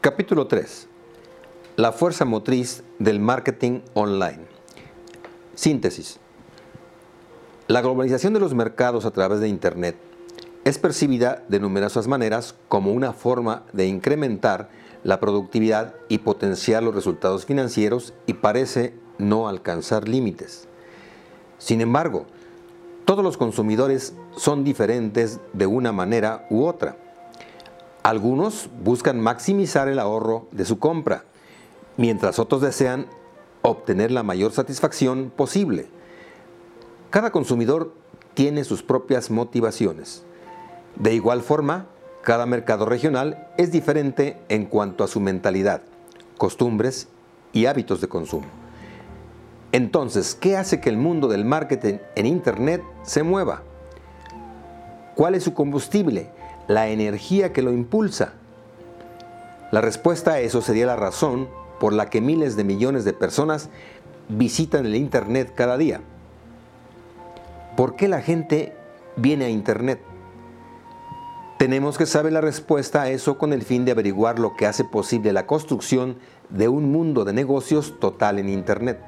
Capítulo 3. La fuerza motriz del marketing online. Síntesis. La globalización de los mercados a través de Internet es percibida de numerosas maneras como una forma de incrementar la productividad y potenciar los resultados financieros y parece no alcanzar límites. Sin embargo, todos los consumidores son diferentes de una manera u otra. Algunos buscan maximizar el ahorro de su compra, mientras otros desean obtener la mayor satisfacción posible. Cada consumidor tiene sus propias motivaciones. De igual forma, cada mercado regional es diferente en cuanto a su mentalidad, costumbres y hábitos de consumo. Entonces, ¿qué hace que el mundo del marketing en Internet se mueva? ¿Cuál es su combustible? La energía que lo impulsa. La respuesta a eso sería la razón por la que miles de millones de personas visitan el Internet cada día. ¿Por qué la gente viene a Internet? Tenemos que saber la respuesta a eso con el fin de averiguar lo que hace posible la construcción de un mundo de negocios total en Internet.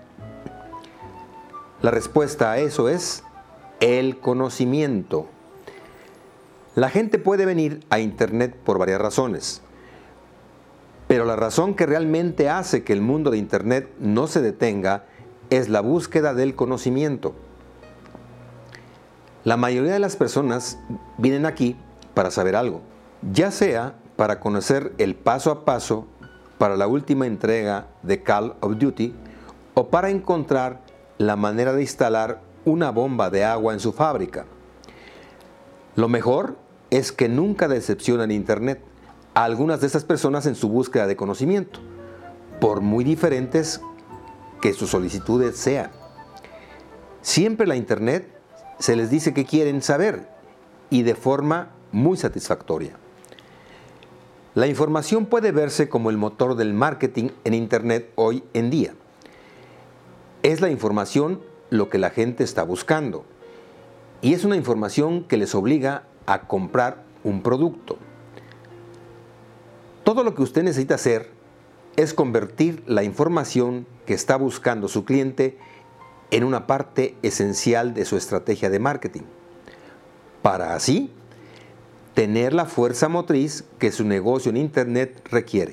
La respuesta a eso es el conocimiento. La gente puede venir a Internet por varias razones, pero la razón que realmente hace que el mundo de Internet no se detenga es la búsqueda del conocimiento. La mayoría de las personas vienen aquí para saber algo, ya sea para conocer el paso a paso para la última entrega de Call of Duty o para encontrar la manera de instalar una bomba de agua en su fábrica. Lo mejor es que nunca decepcionan Internet a algunas de estas personas en su búsqueda de conocimiento, por muy diferentes que sus solicitudes sean. Siempre la Internet se les dice que quieren saber y de forma muy satisfactoria. La información puede verse como el motor del marketing en Internet hoy en día. Es la información lo que la gente está buscando y es una información que les obliga a comprar un producto. Todo lo que usted necesita hacer es convertir la información que está buscando su cliente en una parte esencial de su estrategia de marketing, para así tener la fuerza motriz que su negocio en Internet requiere.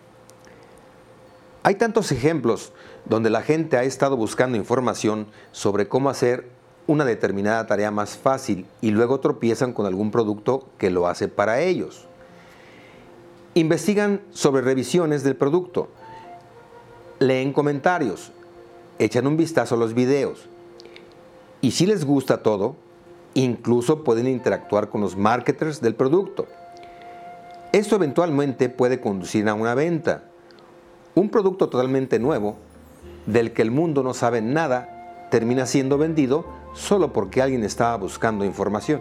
Hay tantos ejemplos donde la gente ha estado buscando información sobre cómo hacer una determinada tarea más fácil y luego tropiezan con algún producto que lo hace para ellos. Investigan sobre revisiones del producto, leen comentarios, echan un vistazo a los videos y si les gusta todo, incluso pueden interactuar con los marketers del producto. Esto eventualmente puede conducir a una venta. Un producto totalmente nuevo, del que el mundo no sabe nada, termina siendo vendido solo porque alguien estaba buscando información.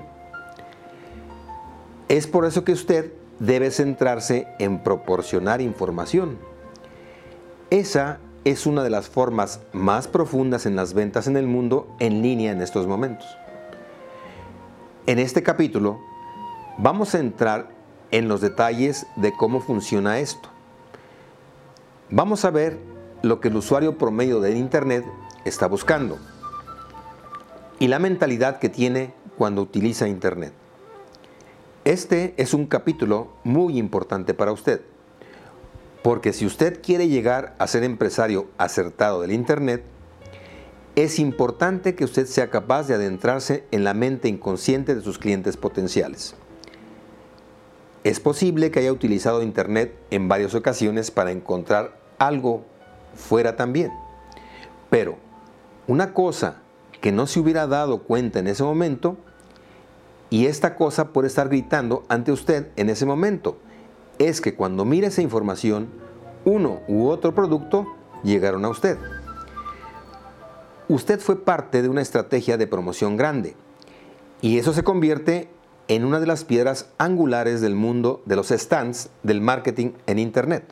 Es por eso que usted debe centrarse en proporcionar información. Esa es una de las formas más profundas en las ventas en el mundo en línea en estos momentos. En este capítulo vamos a entrar en los detalles de cómo funciona esto. Vamos a ver lo que el usuario promedio de Internet está buscando y la mentalidad que tiene cuando utiliza Internet. Este es un capítulo muy importante para usted, porque si usted quiere llegar a ser empresario acertado del Internet, es importante que usted sea capaz de adentrarse en la mente inconsciente de sus clientes potenciales. Es posible que haya utilizado Internet en varias ocasiones para encontrar algo fuera también, pero una cosa que no se hubiera dado cuenta en ese momento, y esta cosa puede estar gritando ante usted en ese momento, es que cuando mire esa información, uno u otro producto llegaron a usted. Usted fue parte de una estrategia de promoción grande, y eso se convierte en una de las piedras angulares del mundo de los stands del marketing en Internet.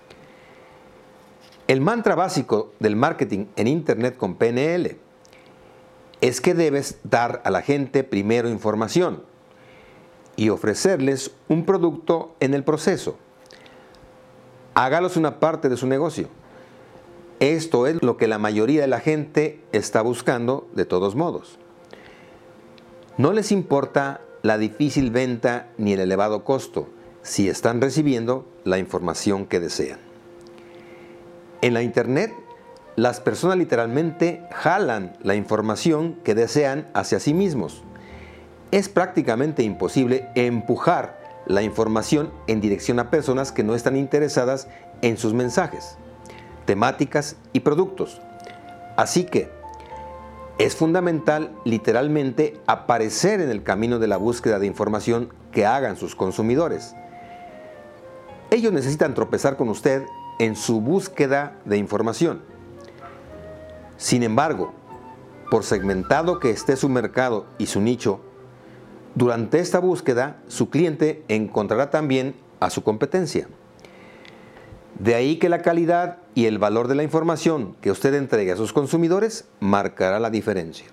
El mantra básico del marketing en Internet con PNL es que debes dar a la gente primero información y ofrecerles un producto en el proceso. Hágalos una parte de su negocio. Esto es lo que la mayoría de la gente está buscando de todos modos. No les importa la difícil venta ni el elevado costo si están recibiendo la información que desean. En la Internet, las personas literalmente jalan la información que desean hacia sí mismos. Es prácticamente imposible empujar la información en dirección a personas que no están interesadas en sus mensajes, temáticas y productos. Así que es fundamental literalmente aparecer en el camino de la búsqueda de información que hagan sus consumidores. Ellos necesitan tropezar con usted en su búsqueda de información. Sin embargo, por segmentado que esté su mercado y su nicho, durante esta búsqueda su cliente encontrará también a su competencia. De ahí que la calidad y el valor de la información que usted entregue a sus consumidores marcará la diferencia.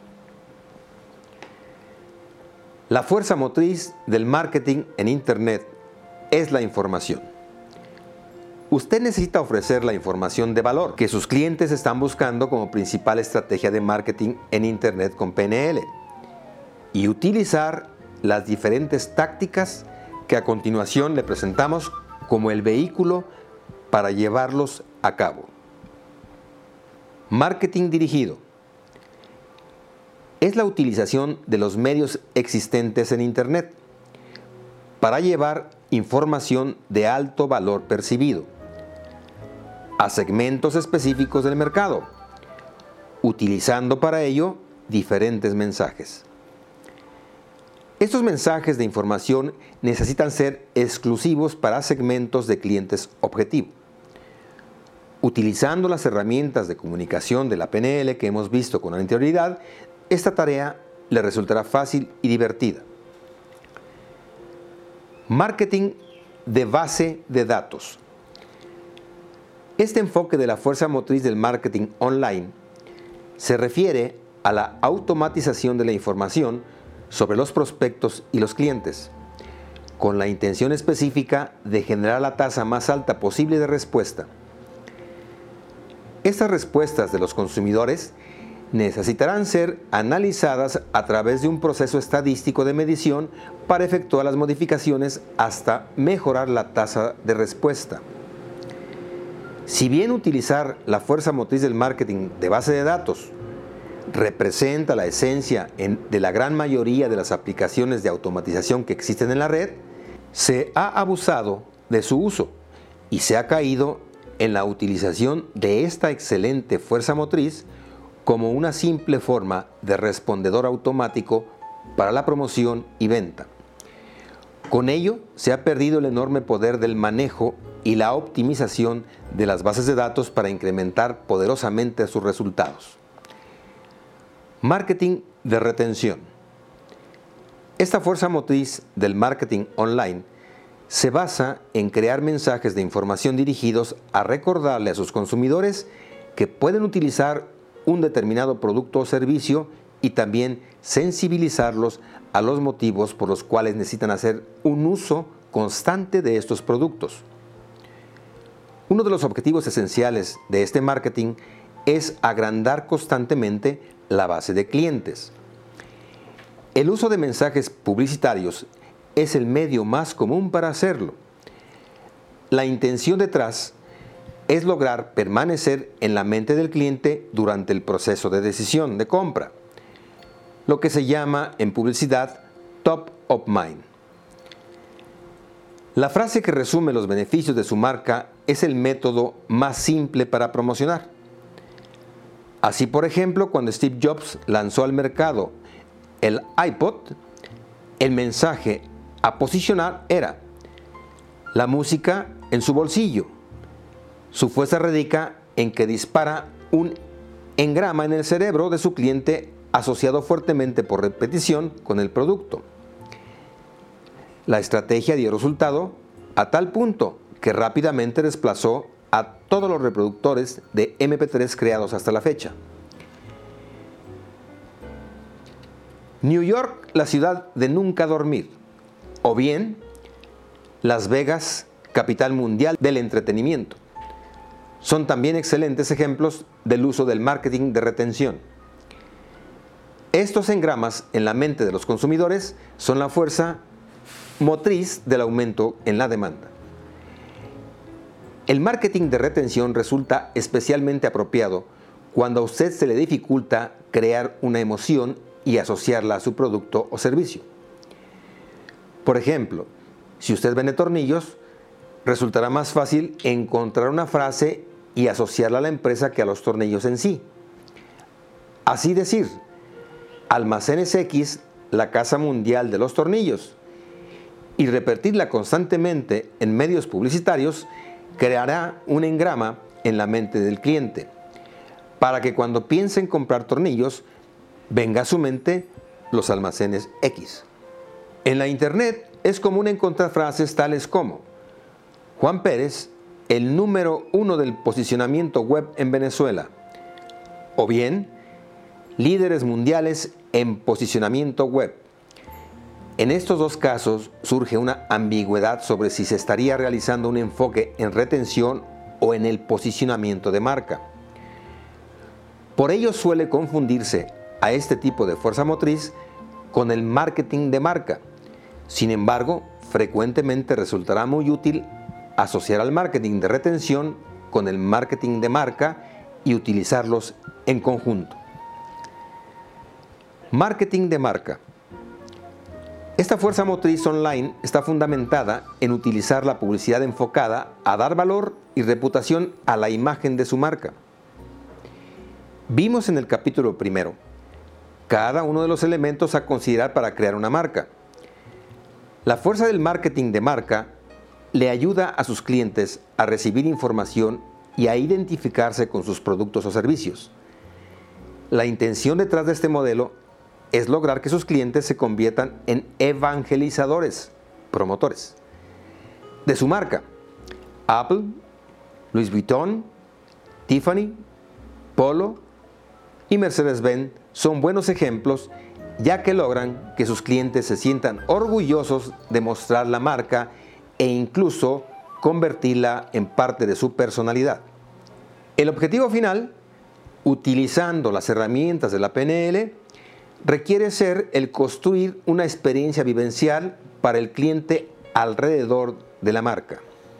La fuerza motriz del marketing en Internet es la información. Usted necesita ofrecer la información de valor que sus clientes están buscando como principal estrategia de marketing en Internet con PNL y utilizar las diferentes tácticas que a continuación le presentamos como el vehículo para llevarlos a cabo. Marketing dirigido es la utilización de los medios existentes en Internet para llevar información de alto valor percibido a segmentos específicos del mercado, utilizando para ello diferentes mensajes. Estos mensajes de información necesitan ser exclusivos para segmentos de clientes objetivo. Utilizando las herramientas de comunicación de la PNL que hemos visto con anterioridad, esta tarea le resultará fácil y divertida. Marketing de base de datos. Este enfoque de la fuerza motriz del marketing online se refiere a la automatización de la información sobre los prospectos y los clientes, con la intención específica de generar la tasa más alta posible de respuesta. Estas respuestas de los consumidores necesitarán ser analizadas a través de un proceso estadístico de medición para efectuar las modificaciones hasta mejorar la tasa de respuesta. Si bien utilizar la fuerza motriz del marketing de base de datos representa la esencia de la gran mayoría de las aplicaciones de automatización que existen en la red, se ha abusado de su uso y se ha caído en la utilización de esta excelente fuerza motriz como una simple forma de respondedor automático para la promoción y venta. Con ello, se ha perdido el enorme poder del manejo y la optimización de las bases de datos para incrementar poderosamente sus resultados. Marketing de retención. Esta fuerza motriz del marketing online se basa en crear mensajes de información dirigidos a recordarle a sus consumidores que pueden utilizar un determinado producto o servicio y también sensibilizarlos a los motivos por los cuales necesitan hacer un uso constante de estos productos. Uno de los objetivos esenciales de este marketing es agrandar constantemente la base de clientes. El uso de mensajes publicitarios es el medio más común para hacerlo. La intención detrás es lograr permanecer en la mente del cliente durante el proceso de decisión de compra, lo que se llama en publicidad top of mind. La frase que resume los beneficios de su marca es el método más simple para promocionar. Así, por ejemplo, cuando Steve Jobs lanzó al mercado el iPod, el mensaje a posicionar era: la música en su bolsillo. Su fuerza radica en que dispara un engrama en el cerebro de su cliente asociado fuertemente por repetición con el producto. La estrategia dio resultado a tal punto que rápidamente desplazó a todos los reproductores de MP3 creados hasta la fecha. New York, la ciudad de nunca dormir, o bien Las Vegas, capital mundial del entretenimiento. Son también excelentes ejemplos del uso del marketing de retención. Estos engramas en la mente de los consumidores son la fuerza motriz del aumento en la demanda. El marketing de retención resulta especialmente apropiado cuando a usted se le dificulta crear una emoción y asociarla a su producto o servicio. Por ejemplo, si usted vende tornillos, resultará más fácil encontrar una frase y asociarla a la empresa que a los tornillos en sí. Así decir, Almacenes X, la casa mundial de los tornillos, y repetirla constantemente en medios publicitarios creará un engrama en la mente del cliente, para que cuando piense en comprar tornillos, venga a su mente los almacenes X. En la internet es común encontrar frases tales como: Juan Pérez, el número 1 del posicionamiento web en Venezuela, o bien, líderes mundiales en posicionamiento web. En estos dos casos surge una ambigüedad sobre si se estaría realizando un enfoque en retención o en el posicionamiento de marca. Por ello suele confundirse a este tipo de fuerza motriz con el marketing de marca. Sin embargo, frecuentemente resultará muy útil asociar al marketing de retención con el marketing de marca y utilizarlos en conjunto. Marketing de marca. Esta fuerza motriz online está fundamentada en utilizar la publicidad enfocada a dar valor y reputación a la imagen de su marca. Vimos en el capítulo primero cada uno de los elementos a considerar para crear una marca. La fuerza del marketing de marca le ayuda a sus clientes a recibir información y a identificarse con sus productos o servicios. La intención detrás de este modelo es lograr que sus clientes se conviertan en evangelizadores, promotores, de su marca. Apple, Louis Vuitton, Tiffany, Polo y Mercedes-Benz son buenos ejemplos, ya que logran que sus clientes se sientan orgullosos de mostrar la marca e incluso convertirla en parte de su personalidad. El objetivo final, utilizando las herramientas de la PNL, requiere ser el construir una experiencia vivencial para el cliente alrededor de la marca.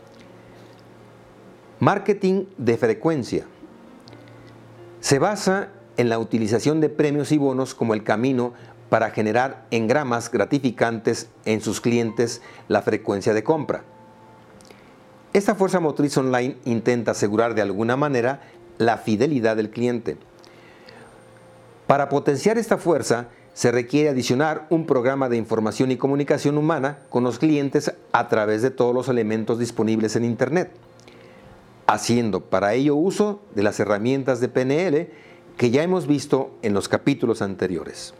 Marketing de frecuencia. Se basa en la utilización de premios y bonos como el camino para generar engramas gratificantes en sus clientes la frecuencia de compra. Esta fuerza motriz online intenta asegurar de alguna manera la fidelidad del cliente. Para potenciar esta fuerza, se requiere adicionar un programa de información y comunicación humana con los clientes a través de todos los elementos disponibles en Internet, haciendo para ello uso de las herramientas de PNL que ya hemos visto en los capítulos anteriores.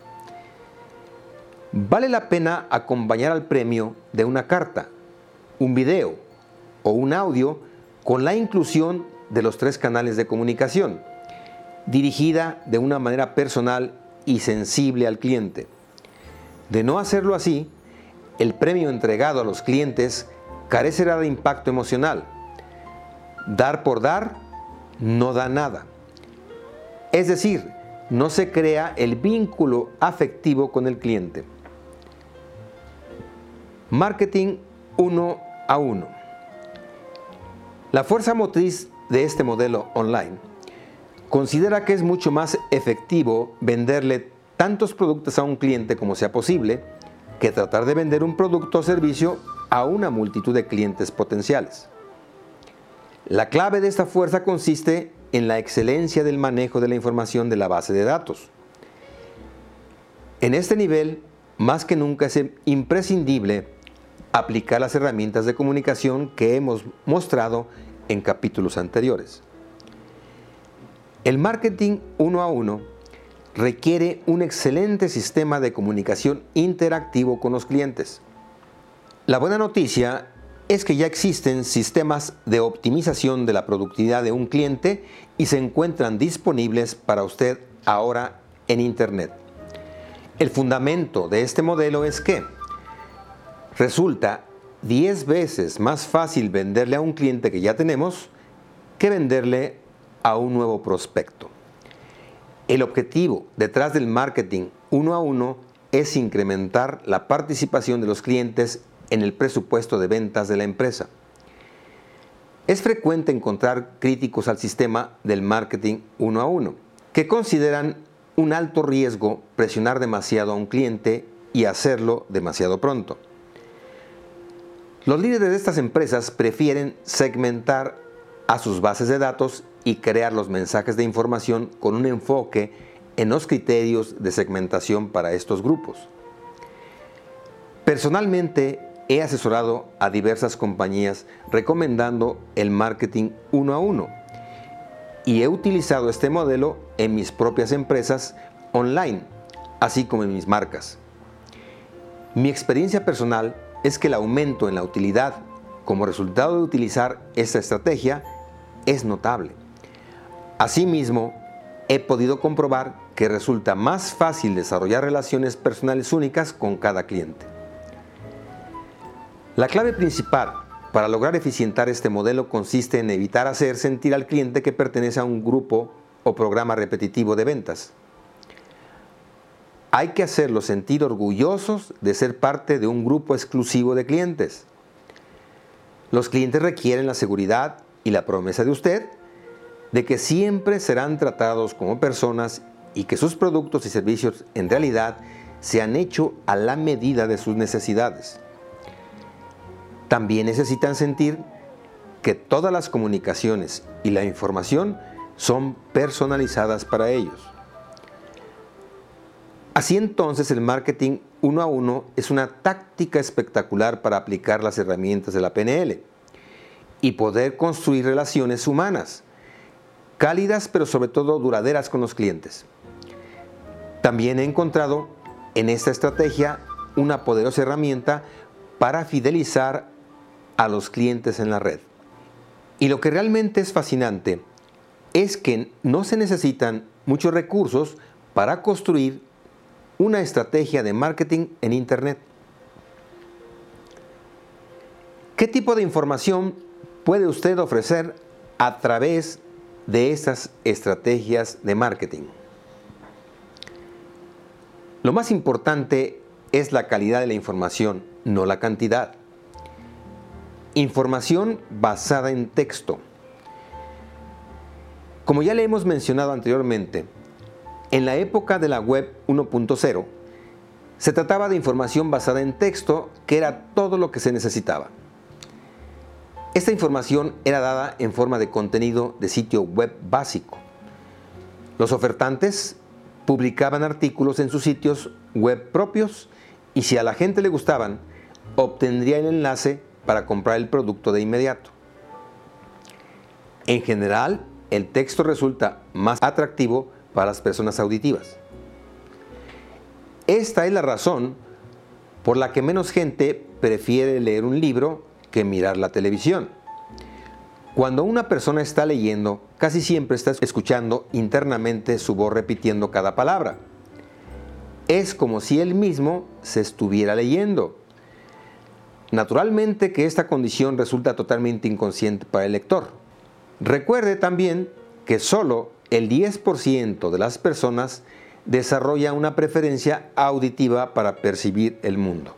Vale la pena acompañar al premio de una carta, un video o un audio con la inclusión de los 3 canales de comunicación, dirigida de una manera personal y sensible al cliente. De no hacerlo así, el premio entregado a los clientes carecerá de impacto emocional. Dar por dar no da nada. Es decir, no se crea el vínculo afectivo con el cliente. Marketing 1 a 1. La fuerza motriz de este modelo online considera que es mucho más efectivo venderle tantos productos a un cliente como sea posible que tratar de vender un producto o servicio a una multitud de clientes potenciales. La clave de esta fuerza consiste en la excelencia del manejo de la información de la base de datos. En este nivel, más que nunca es imprescindible aplicar las herramientas de comunicación que hemos mostrado en capítulos anteriores. El marketing 1 a 1 requiere un excelente sistema de comunicación interactivo con los clientes. La buena noticia es que ya existen sistemas de optimización de la productividad de un cliente y se encuentran disponibles para usted ahora en Internet. El fundamento de este modelo es que resulta 10 veces más fácil venderle a un cliente que ya tenemos que venderle a un nuevo prospecto. El objetivo detrás del marketing 1 a 1 es incrementar la participación de los clientes en el presupuesto de ventas de la empresa. Es frecuente encontrar críticos al sistema del marketing 1 a 1, que consideran un alto riesgo presionar demasiado a un cliente y hacerlo demasiado pronto. Los líderes de estas empresas prefieren segmentar a sus bases de datos y crear los mensajes de información con un enfoque en los criterios de segmentación para estos grupos. Personalmente, he asesorado a diversas compañías recomendando el marketing 1 a 1 y he utilizado este modelo en mis propias empresas online, así como en mis marcas. Mi experiencia personal es que el aumento en la utilidad como resultado de utilizar esta estrategia es notable. Asimismo, he podido comprobar que resulta más fácil desarrollar relaciones personales únicas con cada cliente. La clave principal para lograr eficientar este modelo consiste en evitar hacer sentir al cliente que pertenece a un grupo o programa repetitivo de ventas. Hay que hacerlos sentir orgullosos de ser parte de un grupo exclusivo de clientes. Los clientes requieren la seguridad y la promesa de usted de que siempre serán tratados como personas y que sus productos y servicios en realidad se han hecho a la medida de sus necesidades. También necesitan sentir que todas las comunicaciones y la información son personalizadas para ellos. Así entonces el marketing 1 a 1 es una táctica espectacular para aplicar las herramientas de la PNL y poder construir relaciones humanas, cálidas pero sobre todo duraderas con los clientes. También he encontrado en esta estrategia una poderosa herramienta para fidelizar a los clientes en la red. Y lo que realmente es fascinante es que no se necesitan muchos recursos para construir una estrategia de marketing en Internet. ¿Qué tipo de información puede usted ofrecer a través de estas estrategias de marketing? Lo más importante es la calidad de la información, no la cantidad. Información basada en texto. Como ya le hemos mencionado anteriormente, en la época de la web 1.0, se trataba de información basada en texto, que era todo lo que se necesitaba. Esta información era dada en forma de contenido de sitio web básico. Los ofertantes publicaban artículos en sus sitios web propios y si a la gente le gustaban, obtendría el enlace para comprar el producto de inmediato. En general, el texto resulta más atractivo para las personas auditivas. Esta es la razón por la que menos gente prefiere leer un libro que mirar la televisión. Cuando una persona está leyendo, casi siempre está escuchando internamente su voz repitiendo cada palabra. Es como si él mismo se estuviera leyendo. Naturalmente que esta condición resulta totalmente inconsciente para el lector. Recuerde también que solo el 10% de las personas desarrolla una preferencia auditiva para percibir el mundo.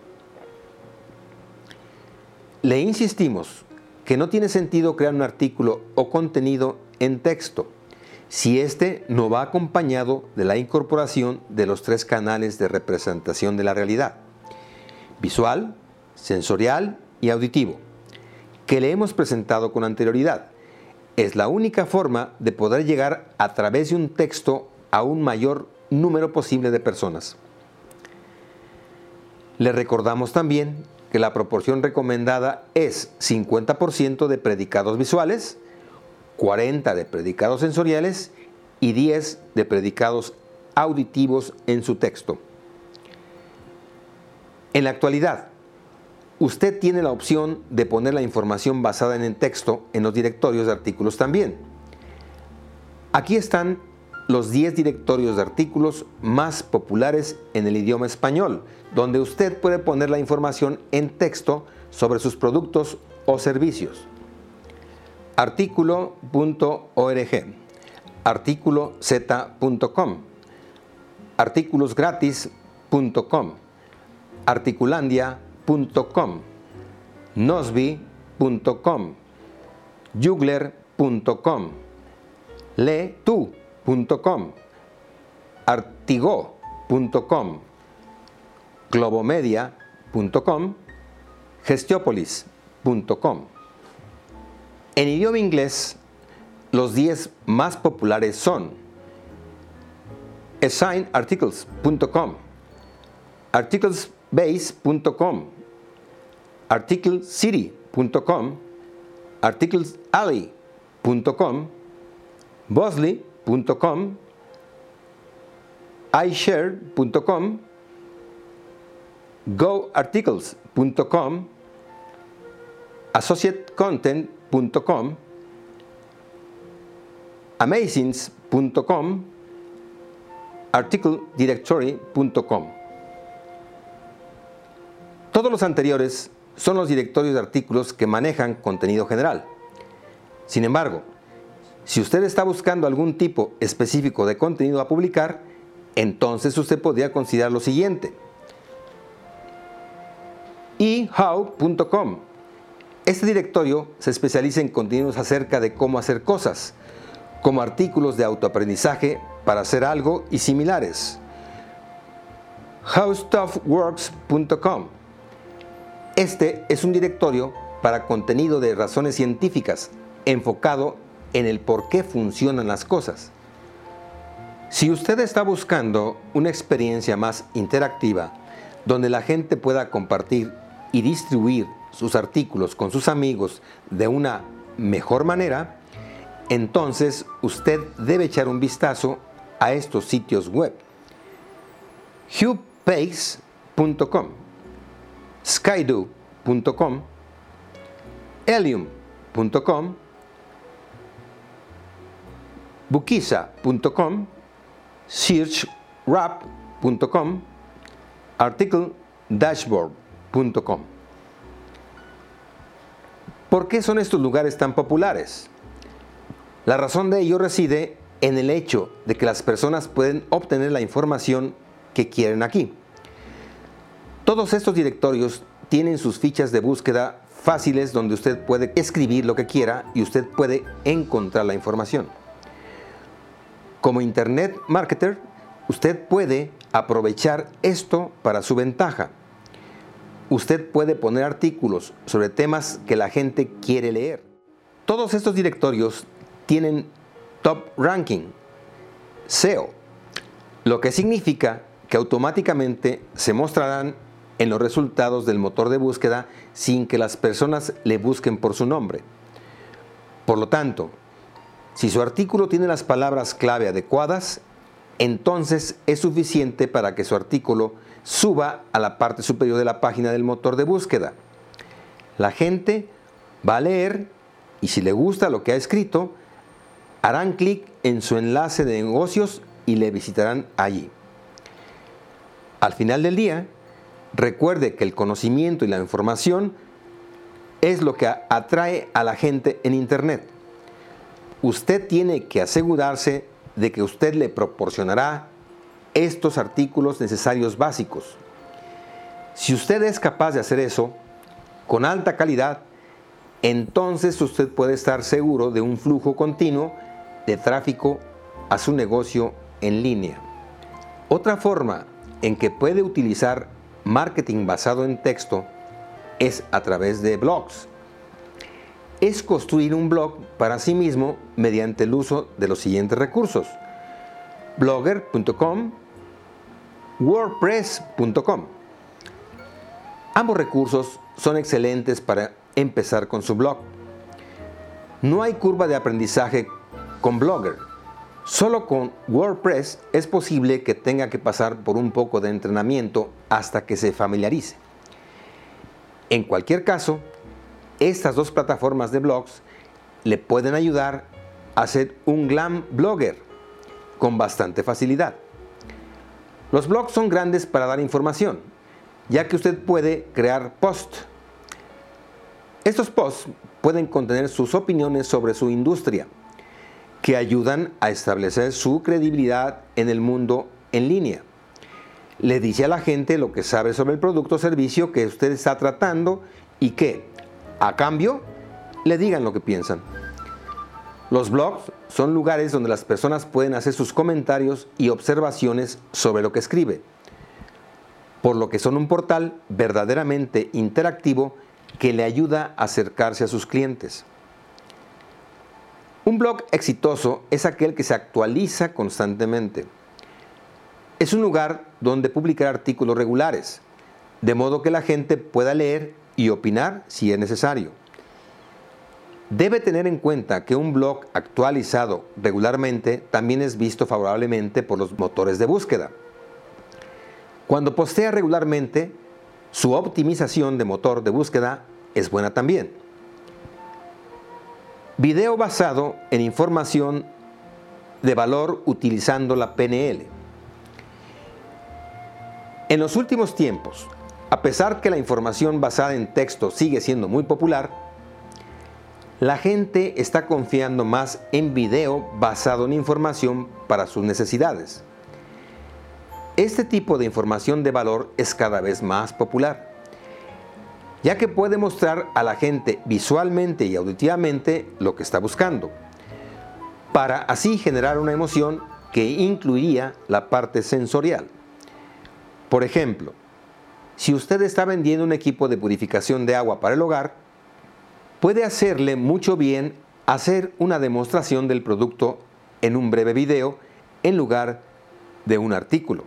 Le insistimos que no tiene sentido crear un artículo o contenido en texto si éste no va acompañado de la incorporación de los 3 canales de representación de la realidad: visual, sensorial y auditivo, que le hemos presentado con anterioridad. Es la única forma de poder llegar a través de un texto a un mayor número posible de personas. Le recordamos también que la proporción recomendada es 50% de predicados visuales, 40% de predicados sensoriales y 10% de predicados auditivos en su texto. En la actualidad, usted tiene la opción de poner la información basada en el texto en los directorios de artículos también. Aquí están los 10 directorios de artículos más populares en el idioma español, donde usted puede poner la información en texto sobre sus productos o servicios. Artículo.org, articuloz.com, articulosgratis.com, articulandia.com, nosby.com, jugler.com, letu.com, artigo.com, globomedia.com, gestiopolis.com. En idioma inglés, los 10 más populares son assignarticles.com, articlesbase.com, articlecity.com, articlesalley.com, bosley.com, iShare.com, goarticles.com, associatecontent.com, amazings.com, articledirectory.com. Todos los anteriores son los directorios de artículos que manejan contenido general. Sin embargo, si usted está buscando algún tipo específico de contenido a publicar, entonces usted podría considerar lo siguiente: ehow.com. Este directorio se especializa en contenidos acerca de cómo hacer cosas, como artículos de autoaprendizaje para hacer algo y similares. howstuffworks.com. Este es un directorio para contenido de razones científicas, enfocado en el por qué funcionan las cosas. Si usted está buscando una experiencia más interactiva, donde la gente pueda compartir y distribuir sus artículos con sus amigos de una mejor manera, entonces usted debe echar un vistazo a estos sitios web: hubepace.com, skydo.com, helium.com, bookiza.com, searchwrap.com, articledashboard.com. ¿Por qué son estos lugares tan populares? La razón de ello reside en el hecho de que las personas pueden obtener la información que quieren aquí. Todos estos directorios tienen sus fichas de búsqueda fáciles, donde usted puede escribir lo que quiera y usted puede encontrar la información. Como Internet Marketer, usted puede aprovechar esto para su ventaja. Usted puede poner artículos sobre temas que la gente quiere leer. Todos estos directorios tienen top ranking, SEO, lo que significa que automáticamente se mostrarán en los resultados del motor de búsqueda sin que las personas le busquen por su nombre. Por lo tanto, si su artículo tiene las palabras clave adecuadas, entonces es suficiente para que su artículo suba a la parte superior de la página del motor de búsqueda. La gente va a leer y, si le gusta lo que ha escrito, harán clic en su enlace de negocios y le visitarán allí. Al final del día, recuerde que el conocimiento y la información es lo que atrae a la gente en Internet. Usted tiene que asegurarse de que usted le proporcionará estos artículos necesarios básicos. Si usted es capaz de hacer eso con alta calidad, entonces usted puede estar seguro de un flujo continuo de tráfico a su negocio en línea. Otra forma en que puede utilizar marketing basado en texto es a través de blogs. Es construir un blog para sí mismo mediante el uso de los siguientes recursos: blogger.com, wordpress.com. Ambos recursos son excelentes para empezar con su blog. No hay curva de aprendizaje con Blogger. Solo con WordPress es posible que tenga que pasar por un poco de entrenamiento hasta que se familiarice. En cualquier caso, estas dos plataformas de blogs le pueden ayudar a ser un gran blogger. con bastante facilidad. Los blogs son grandes para dar información, ya que usted puede crear posts. Estos posts pueden contener sus opiniones sobre su industria, que ayudan a establecer su credibilidad en el mundo en línea. Le dice a la gente lo que sabe sobre el producto o servicio que usted está tratando y que, a cambio, le digan lo que piensan. Los blogs son lugares donde las personas pueden hacer sus comentarios y observaciones sobre lo que escribe, por lo que son un portal verdaderamente interactivo que le ayuda a acercarse a sus clientes. Un blog exitoso es aquel que se actualiza constantemente. Es un lugar donde publicar artículos regulares, de modo que la gente pueda leer y opinar si es necesario. Debe tener en cuenta que un blog actualizado regularmente también es visto favorablemente por los motores de búsqueda. Cuando postea regularmente, su optimización de motor de búsqueda es buena también. Video basado en información de valor utilizando la PNL. En los últimos tiempos, a pesar que la información basada en texto sigue siendo muy popular, la gente está confiando más en video basado en información para sus necesidades. Este tipo de información de valor es cada vez más popular, ya que puede mostrar a la gente visualmente y auditivamente lo que está buscando, para así generar una emoción que incluiría la parte sensorial. Por ejemplo, si usted está vendiendo un equipo de purificación de agua para el hogar, puede hacerle mucho bien hacer una demostración del producto en un breve video en lugar de un artículo.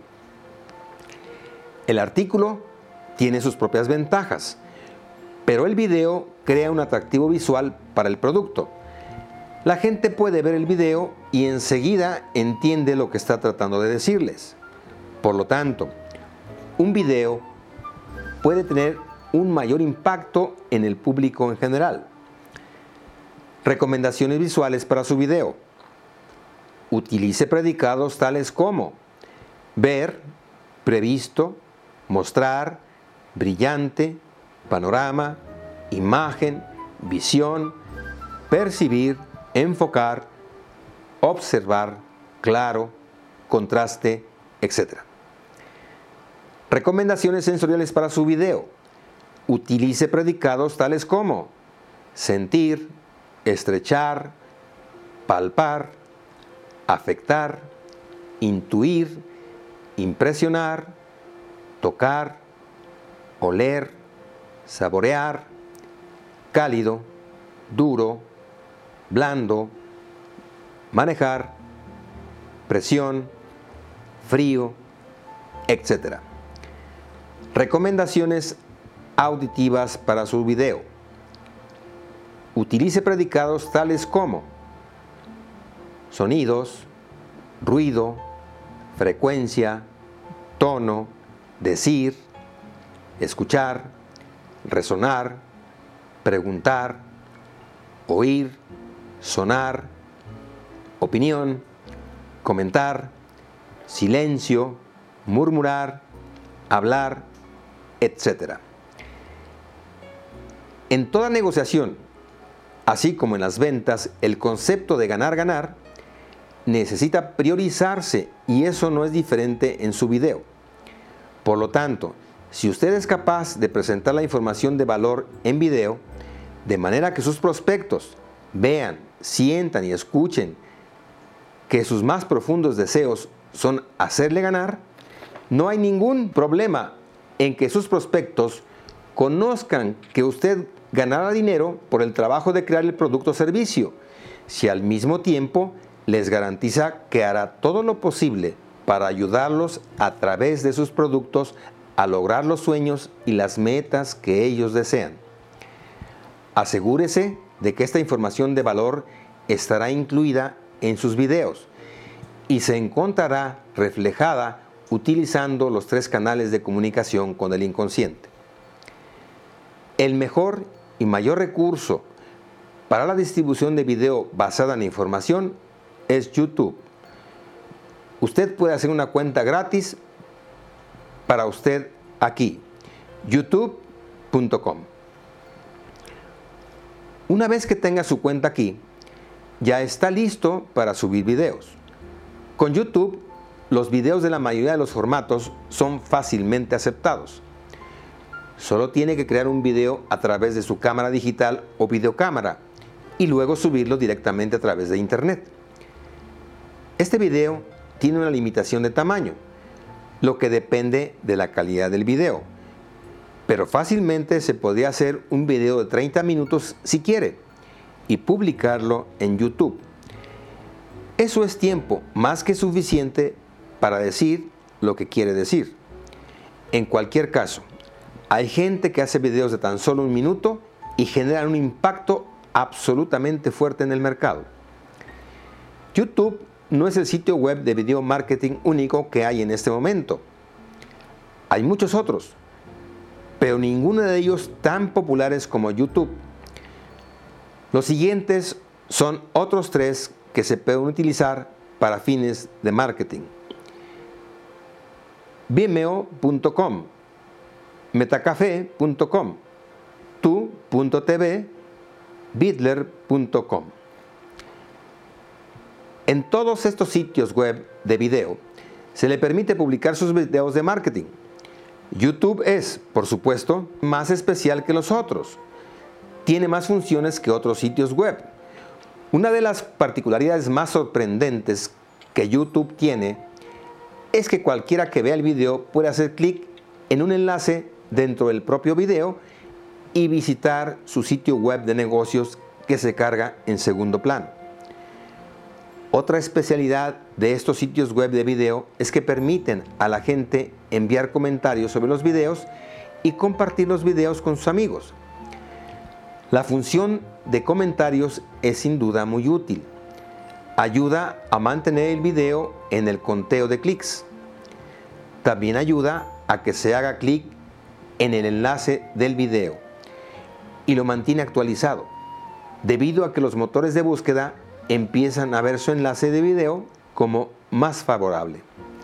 El artículo tiene sus propias ventajas, pero el video crea un atractivo visual para el producto. La gente puede ver el video y enseguida entiende lo que está tratando de decirles. Por lo tanto, un video puede tener un mayor impacto en el público en general. Recomendaciones visuales para su video. Utilice predicados tales como ver, previsto, mostrar, brillante, panorama, imagen, visión, percibir, enfocar, observar, claro, contraste, etc. Recomendaciones sensoriales para su video. Utilice predicados tales como sentir, estrechar, palpar, afectar, intuir, impresionar, tocar, oler, saborear, cálido, duro, blando, manejar, presión, frío, etc. Recomendaciones auditivas para su video. Utilice predicados tales como sonidos, ruido, frecuencia, tono, decir, escuchar, resonar, preguntar, oír, sonar, opinión, comentar, silencio, murmurar, hablar, etc. En toda negociación, así como en las ventas, el concepto de ganar-ganar necesita priorizarse y eso no es diferente en su video. Por lo tanto, si usted es capaz de presentar la información de valor en video, de manera que sus prospectos vean, sientan y escuchen que sus más profundos deseos son hacerle ganar, no hay ningún problema en que sus prospectos conozcan que usted ganará dinero por el trabajo de crear el producto o servicio, si al mismo tiempo les garantiza que hará todo lo posible para ayudarlos a través de sus productos a lograr los sueños y las metas que ellos desean. Asegúrese de que esta información de valor estará incluida en sus videos y se encontrará reflejada utilizando los 3 canales de comunicación con el inconsciente. El mejor y mayor recurso para la distribución de video basada en información es YouTube. Usted puede hacer una cuenta gratis para usted aquí, youtube.com. Una vez que tenga su cuenta aquí, ya está listo para subir videos. Con YouTube, los videos de la mayoría de los formatos son fácilmente aceptados. Solo tiene que crear un video a través de su cámara digital o videocámara y luego subirlo directamente a través de internet. Este video tiene una limitación de tamaño, lo que depende de la calidad del video, pero fácilmente se podría hacer un video de 30 minutos si quiere y publicarlo en YouTube. Eso es tiempo más que suficiente para decir lo que quiere decir. En cualquier caso, hay gente que hace videos de tan solo un minuto y generan un impacto absolutamente fuerte en el mercado. YouTube no es el sitio web de video marketing único que hay en este momento. Hay muchos otros, pero ninguno de ellos tan populares como YouTube. Los siguientes son otros 3 que se pueden utilizar para fines de marketing: Vimeo.com, Metacafé.com, Tu.tv, Bitler.com. En todos estos sitios web de video se le permite publicar sus videos de marketing. YouTube es, por supuesto, más especial que los otros. Tiene más funciones que otros sitios web. Una de las particularidades más sorprendentes que YouTube tiene es que cualquiera que vea el video puede hacer clic en un enlace dentro del propio video y visitar su sitio web de negocios que se carga en segundo plano. Otra especialidad de estos sitios web de video es que permiten a la gente enviar comentarios sobre los videos y compartir los videos con sus amigos. La función de comentarios es sin duda muy útil. Ayuda a mantener el video en el conteo de clics. También ayuda a que se haga clic en el enlace del video y lo mantiene actualizado, debido a que los motores de búsqueda empiezan a ver su enlace de video como más favorable.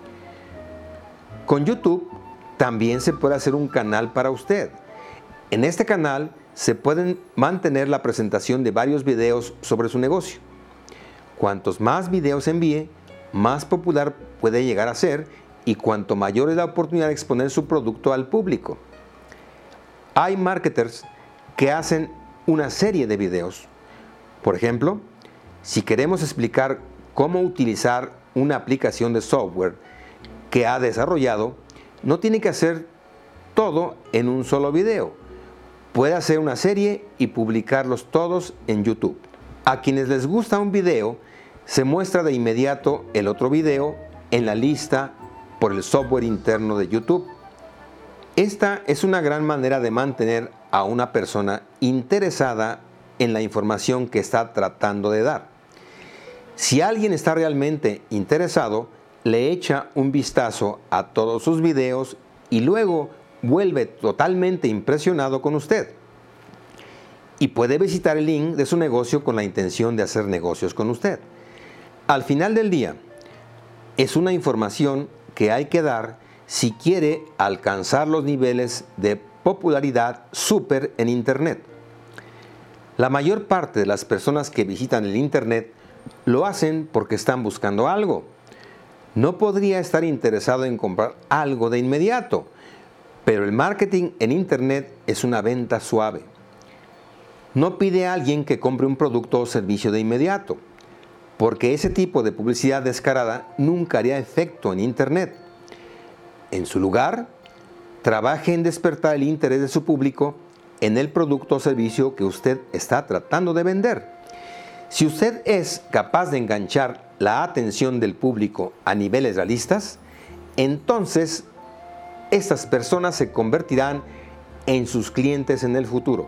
Con YouTube también se puede hacer un canal para usted. En este canal se pueden mantener la presentación de varios videos sobre su negocio. Cuantos más videos envíe, más popular puede llegar a ser y cuanto mayor es la oportunidad de exponer su producto al público. Hay marketers que hacen una serie de videos. Por ejemplo, si queremos explicar cómo utilizar una aplicación de software que ha desarrollado, no tiene que hacer todo en un solo video. Puede hacer una serie y publicarlos todos en YouTube. A quienes les gusta un video, se muestra de inmediato el otro video en la lista por el software interno de YouTube. Esta es una gran manera de mantener a una persona interesada en la información que está tratando de dar. Si alguien está realmente interesado, le echa un vistazo a todos sus videos y luego vuelve totalmente impresionado con usted. Y puede visitar el link de su negocio con la intención de hacer negocios con usted. Al final del día, es una información que hay que dar si quiere alcanzar los niveles de popularidad súper en Internet. La mayor parte de las personas que visitan el Internet lo hacen porque están buscando algo. No podría estar interesado en comprar algo de inmediato, pero el marketing en Internet es una venta suave. No pide a alguien que compre un producto o servicio de inmediato, porque ese tipo de publicidad descarada nunca haría efecto en Internet. En su lugar, trabaje en despertar el interés de su público en el producto o servicio que usted está tratando de vender. Si usted es capaz de enganchar la atención del público a niveles realistas, entonces estas personas se convertirán en sus clientes en el futuro.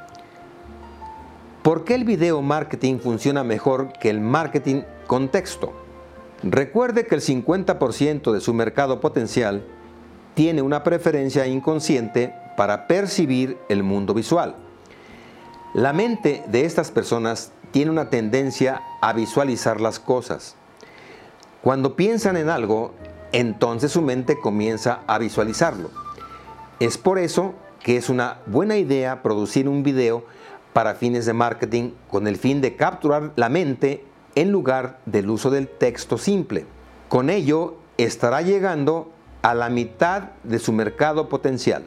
¿Por qué el video marketing funciona mejor que el marketing con texto? Recuerde que el 50% de su mercado potencial tiene una preferencia inconsciente para percibir el mundo visual. La mente de estas personas tiene una tendencia a visualizar las cosas. Cuando piensan en algo, entonces su mente comienza a visualizarlo. Es por eso que es una buena idea producir un video para fines de marketing con el fin de capturar la mente en lugar del uso del texto simple. Con ello estará llegando a la mitad de su mercado potencial.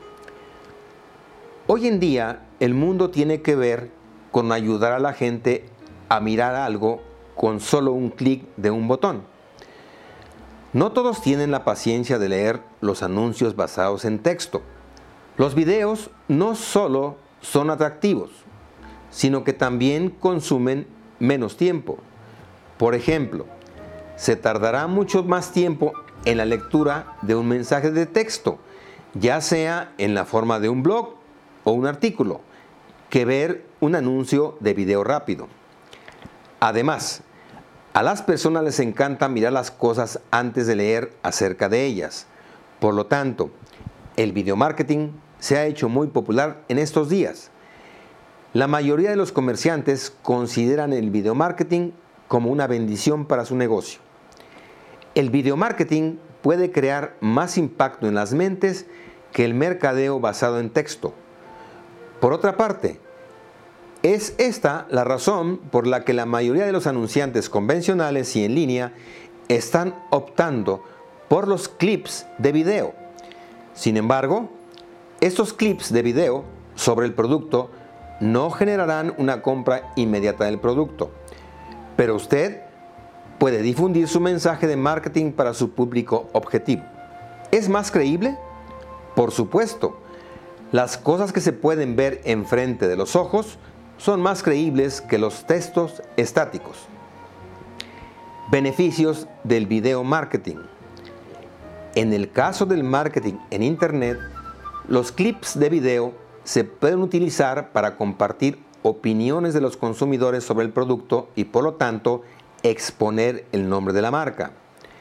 Hoy en día el mundo tiene que ver con ayudar a la gente a mirar algo con solo un clic de un botón. No todos tienen la paciencia de leer los anuncios basados en texto. Los videos no solo son atractivos, sino que también consumen menos tiempo. Por ejemplo, se tardará mucho más tiempo en la lectura de un mensaje de texto, ya sea en la forma de un blog o un artículo, que ver un anuncio de video rápido. Además, a las personas les encanta mirar las cosas antes de leer acerca de ellas. Por lo tanto, el video marketing se ha hecho muy popular en estos días. La mayoría de los comerciantes consideran el video marketing como una bendición para su negocio. El video marketing puede crear más impacto en las mentes que el mercadeo basado en texto. Por otra parte, es esta la razón por la que la mayoría de los anunciantes convencionales y en línea están optando por los clips de video. Sin embargo, estos clips de video sobre el producto no generarán una compra inmediata del producto, pero usted puede difundir su mensaje de marketing para su público objetivo. ¿Es más creíble? Por supuesto. Las cosas que se pueden ver enfrente de los ojos son más creíbles que los textos estáticos. Beneficios del video marketing. En el caso del marketing en Internet, los clips de video se pueden utilizar para compartir opiniones de los consumidores sobre el producto y por lo tanto exponer el nombre de la marca.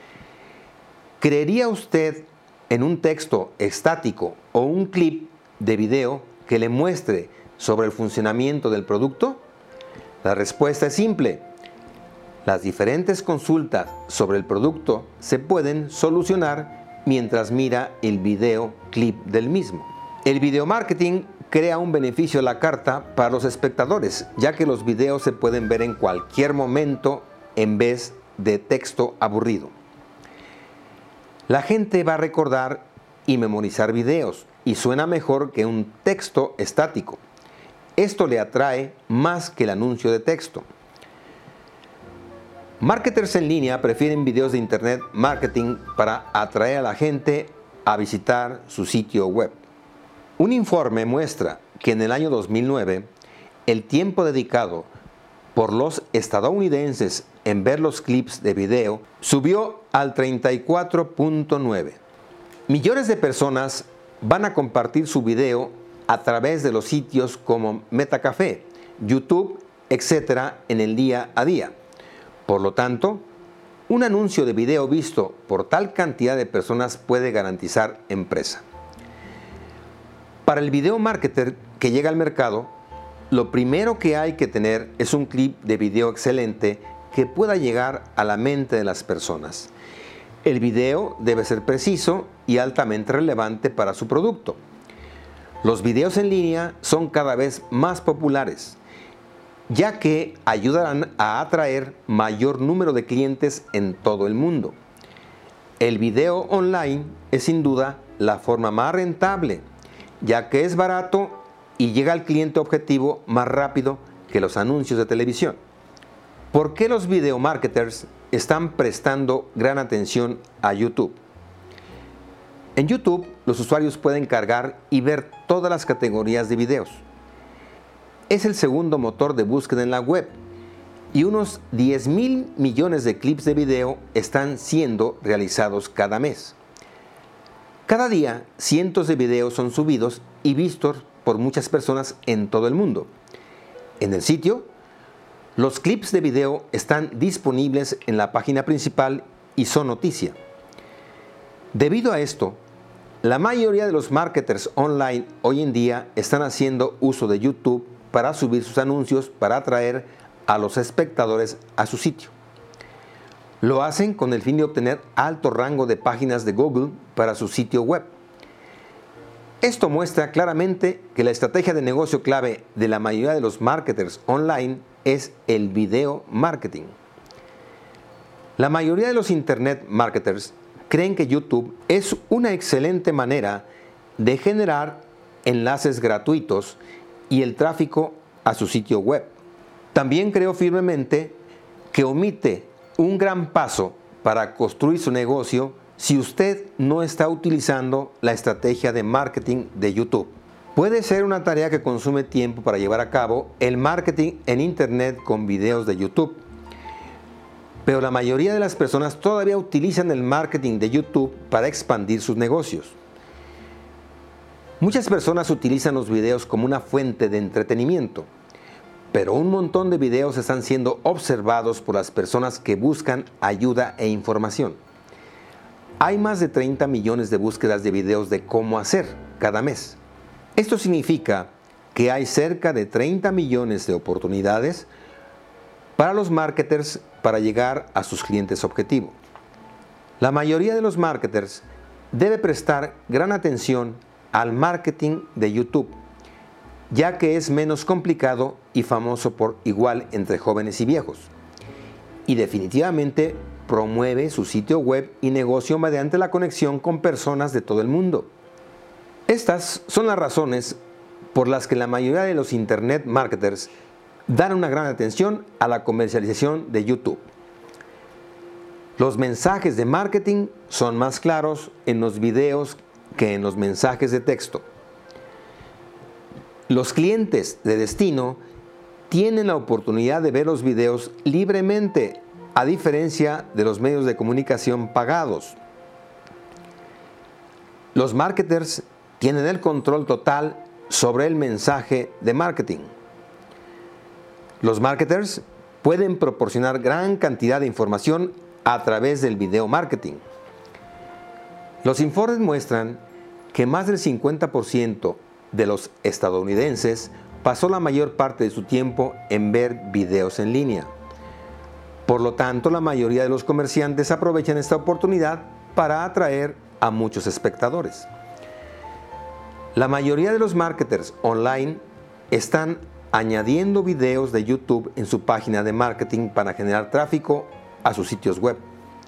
¿Creería usted en un texto estático o un clip de video que le muestre sobre el funcionamiento del producto? La respuesta es simple. Las diferentes consultas sobre el producto se pueden solucionar mientras mira el video clip del mismo. El video marketing crea un beneficio a la carta para los espectadores, ya que los videos se pueden ver en cualquier momento en vez de texto aburrido. La gente va a recordar y memorizar videos y suena mejor que un texto estático. Esto le atrae más que el anuncio de texto. Marketers en línea prefieren videos de Internet marketing para atraer a la gente a visitar su sitio web. Un informe muestra que en el año 2009 el tiempo dedicado por los estadounidenses en ver los clips de video subió al 34.9. Millones de personas van a compartir su video a través de los sitios como Metacafé, YouTube, etc. en el día a día. Por lo tanto, un anuncio de video visto por tal cantidad de personas puede garantizar empresa. Para el video marketer que llega al mercado, lo primero que hay que tener es un clip de video excelente que pueda llegar a la mente de las personas. El video debe ser preciso y altamente relevante para su producto. Los videos en línea son cada vez más populares, ya que ayudarán a atraer mayor número de clientes en todo el mundo. El video online es sin duda la forma más rentable, ya que es barato y llega al cliente objetivo más rápido que los anuncios de televisión. ¿Por qué los video marketers están prestando gran atención a YouTube? En YouTube, los usuarios pueden cargar y ver todas las categorías de videos. Es el segundo motor de búsqueda en la web y unos 10.000 millones de clips de video están siendo realizados cada mes. Cada día, cientos de videos son subidos y vistos por muchas personas en todo el mundo. En el sitio, los clips de video están disponibles en la página principal y son noticia. Debido a esto, la mayoría de los marketers online hoy en día están haciendo uso de YouTube para subir sus anuncios para atraer a los espectadores a su sitio. Lo hacen con el fin de obtener alto rango de páginas de Google para su sitio web. Esto muestra claramente que la estrategia de negocio clave de la mayoría de los marketers online es el video marketing. La mayoría de los internet marketers creen que YouTube es una excelente manera de generar enlaces gratuitos y el tráfico a su sitio web. También creo firmemente que omite un gran paso para construir su negocio si usted no está utilizando la estrategia de marketing de YouTube. Puede ser una tarea que consume tiempo para llevar a cabo el marketing en Internet con videos de YouTube. Pero la mayoría de las personas todavía utilizan el marketing de YouTube para expandir sus negocios. Muchas personas utilizan los videos como una fuente de entretenimiento, pero un montón de videos están siendo observados por las personas que buscan ayuda e información. Hay más de 30 millones de búsquedas de videos de cómo hacer cada mes. Esto significa que hay cerca de 30 millones de oportunidades para los marketers para llegar a sus clientes objetivo. La mayoría de los marketers debe prestar gran atención al marketing de YouTube, ya que es menos complicado y famoso por igual entre jóvenes y viejos. Y definitivamente promueve su sitio web y negocio mediante la conexión con personas de todo el mundo. Estas son las razones por las que la mayoría de los internet marketers dan una gran atención a la comercialización de YouTube. Los mensajes de marketing son más claros en los videos que en los mensajes de texto. Los clientes de destino tienen la oportunidad de ver los videos libremente, a diferencia de los medios de comunicación pagados. Los marketers tienen el control total sobre el mensaje de marketing. Los marketers pueden proporcionar gran cantidad de información a través del video marketing. Los informes muestran que más del 50% de los estadounidenses pasó la mayor parte de su tiempo en ver videos en línea. Por lo tanto, la mayoría de los comerciantes aprovechan esta oportunidad para atraer a muchos espectadores. La mayoría de los marketers online están añadiendo videos de YouTube en su página de marketing para generar tráfico a sus sitios web.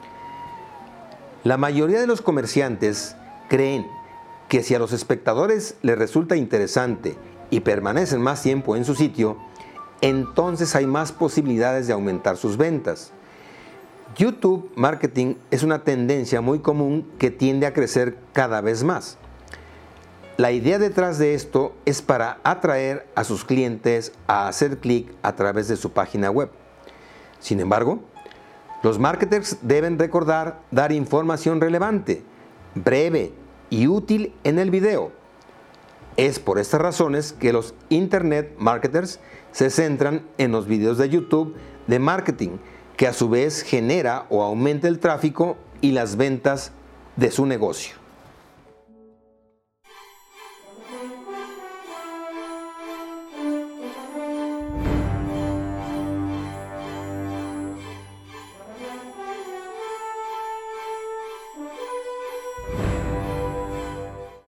La mayoría de los comerciantes creen que si a los espectadores les resulta interesante y permanecen más tiempo en su sitio, entonces hay más posibilidades de aumentar sus ventas. YouTube marketing es una tendencia muy común que tiende a crecer cada vez más. La idea detrás de esto es para atraer a sus clientes a hacer clic a través de su página web. Sin embargo, los marketers deben recordar dar información relevante, breve y útil en el video. Es por estas razones que los internet marketers se centran en los videos de YouTube de marketing, que a su vez genera o aumenta el tráfico y las ventas de su negocio.